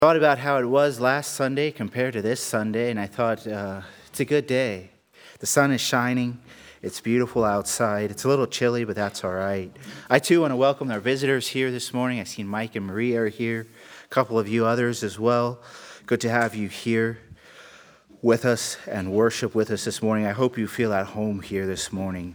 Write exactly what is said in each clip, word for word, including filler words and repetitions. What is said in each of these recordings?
Thought about how it was last Sunday compared to this Sunday, and I thought uh, it's a good day. The sun is shining. It's beautiful outside. It's a little chilly, but that's all right. I too want to welcome our visitors here this morning. I see Mike and Marie are here, a couple of you others as well. Good to have you here with us and worship with us this morning. I hope you feel at home here this morning.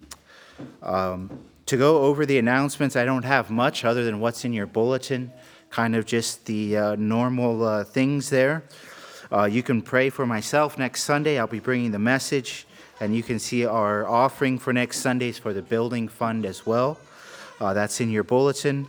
Um, to go over the announcements, I don't have much other than what's in your bulletin. Kind of just the uh, normal uh, things there. Uh, you can pray for myself next Sunday. I'll be bringing the message, and you can see our offering for next Sundays for the building fund as well. Uh, that's in your bulletin.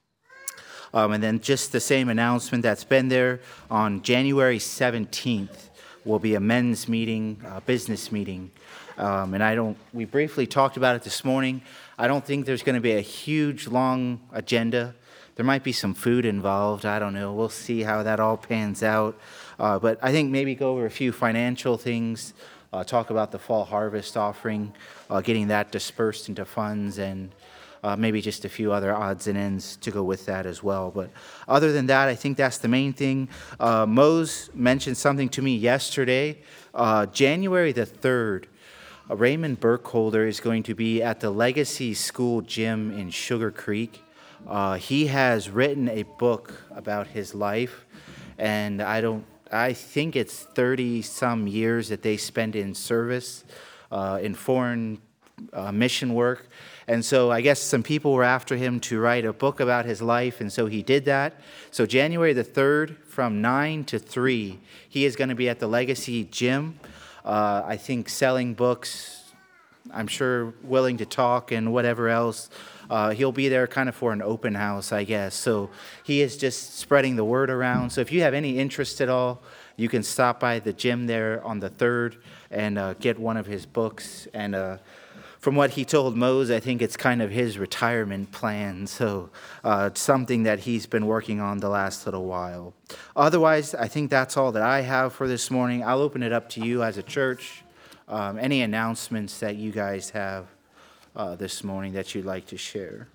Um, and then just the same announcement that's been there on January seventeenth will be a men's meeting, a business meeting. Um, and I don't, we briefly talked about it this morning. I don't think there's going to be a huge, long agenda. There might be some food involved. I don't know. We'll see how that all pans out. Uh, but I think maybe go over a few financial things, uh, talk about the fall harvest offering, uh, getting that dispersed into funds, and uh, maybe just a few other odds and ends to go with that as well. But other than that, I think that's the main thing. Uh, Mose mentioned something to me yesterday. Uh, January the third, uh, Raymond Burkholder is going to be at the Legacy School Gym in Sugar Creek. Uh, he has written a book about his life, and I don't. I think it's thirty some years that they spent in service, uh, in foreign uh, mission work, and so I guess some people were after him to write a book about his life, and so he did that. So January the third, from nine to three, he is going to be at the Legacy Gym. Uh, I think selling books. I'm sure willing to talk and whatever else. Uh, he'll be there kind of for an open house, I guess. So he is just spreading the word around. So if you have any interest at all, you can stop by the gym there on the third and uh, get one of his books. And uh, from what he told Mose, I think it's kind of his retirement plan. So uh, it's something that he's been working on the last little while. Otherwise, I think that's all that I have for this morning. I'll open it up to you as a church. Um, any announcements that you guys have uh, this morning that you'd like to share?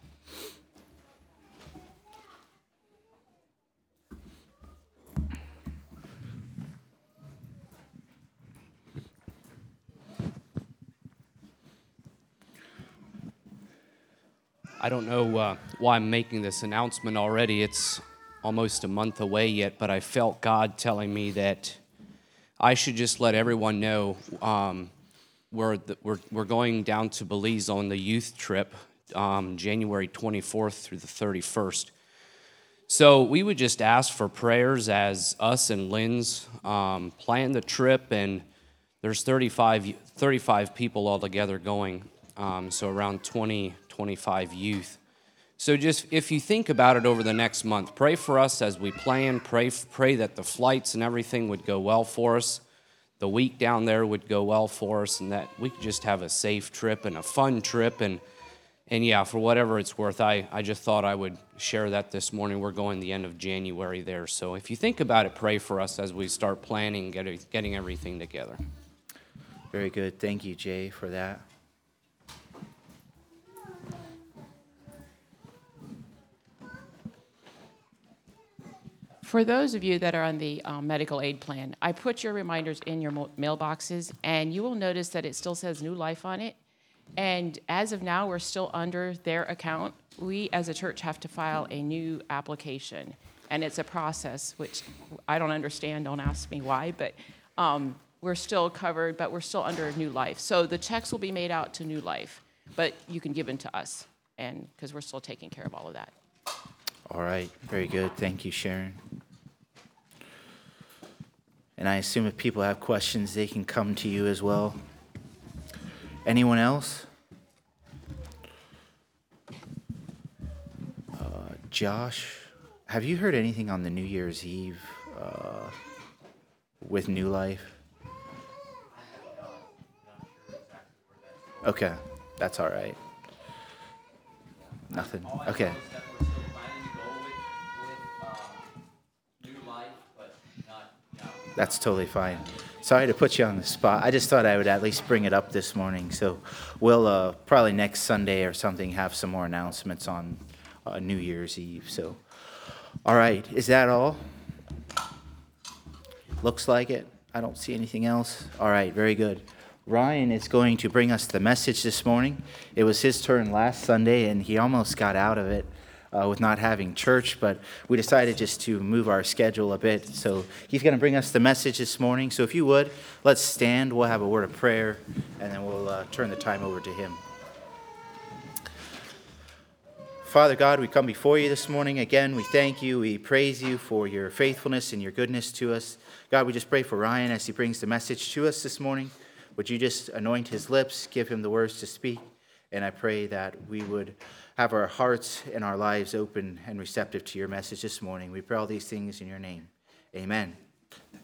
I don't know uh, why I'm making this announcement already. It's almost a month away yet, but I felt God telling me that I should just let everyone know um, we're, the, we're we're going down to Belize on the youth trip, um, January twenty-fourth through the thirty-first. So we would just ask for prayers as us and Lynn's um, plan the trip, and there's thirty-five, thirty-five people altogether going, um, so around twenty, twenty-five youth. So just, if you think about it over the next month, pray for us as we plan, pray pray that the flights and everything would go well for us, the week down there would go well for us, and that we could just have a safe trip and a fun trip, and and yeah, for whatever it's worth, I, I just thought I would share that this morning. We're going the end of January there, so if you think about it, pray for us as we start planning, getting, getting everything together. Very good. Thank you, Jay, for that. For those of you that are on the um, medical aid plan, I put your reminders in your mo- mailboxes, and you will notice that it still says New Life on it. And as of now, we're still under their account. We, as a church, have to file a new application, and it's a process, which I don't understand. Don't ask me why, but um, we're still covered, but we're still under New Life. So the checks will be made out to New Life, but you can give them to us, and because we're still taking care of all of that. All right. Very good. Thank you, Sharon. And I assume if people have questions, they can come to you as well. Anyone else? Uh, Josh, have you heard anything on the New Year's Eve uh, with New Life? Okay, that's all right. Nothing. Okay. That's totally fine. Sorry to put you on the spot. I just thought I would at least bring it up this morning. So we'll uh, probably next Sunday or something have some more announcements on uh, New Year's Eve. So, all right. Is that all? Looks like it. I don't see anything else. All right, very good. Ryan is going to bring us the message this morning. It was his turn last Sunday, and he almost got out of it uh, with not having church, but we decided just to move our schedule a bit. So he's going to bring us the message this morning. So if you would, let's stand. We'll have a word of prayer, and then we'll uh, turn the time over to him. Father God, we come before you this morning. Again, we thank you. We praise you for your faithfulness and your goodness to us. God, we just pray for Ryan as he brings the message to us this morning. Would you just anoint his lips, give him the words to speak? And I pray that we would have our hearts and our lives open and receptive to your message this morning. We pray all these things in your name. Amen.